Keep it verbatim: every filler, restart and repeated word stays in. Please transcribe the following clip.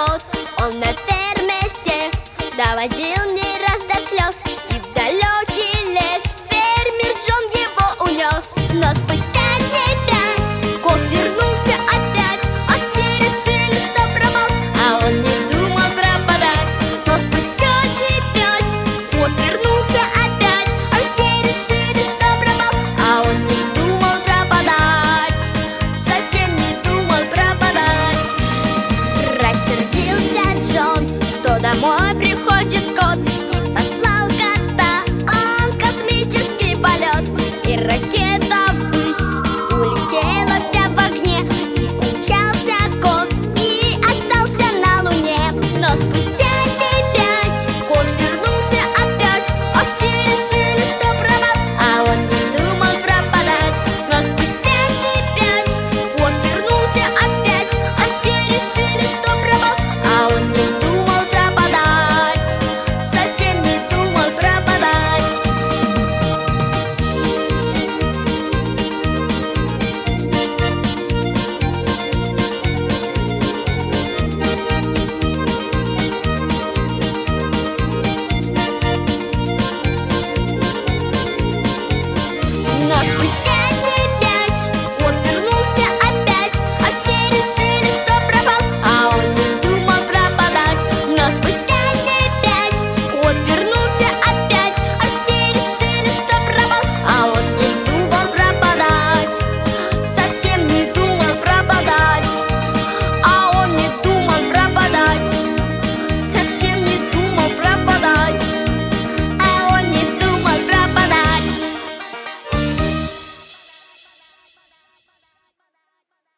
работ. Он на ферме всех доводил не раз до слез, и в далекий лес фермер Джон его унес. Но спустя дней пять кот вернулся опять, а все решили, что пропал, а он не думал пропадать. Но спустя дней пять кот вернулся опять, а все решили, что пропал, а он не думал пропадать, совсем не думал пропадать. Рассердился Джон, что домой приходит кот.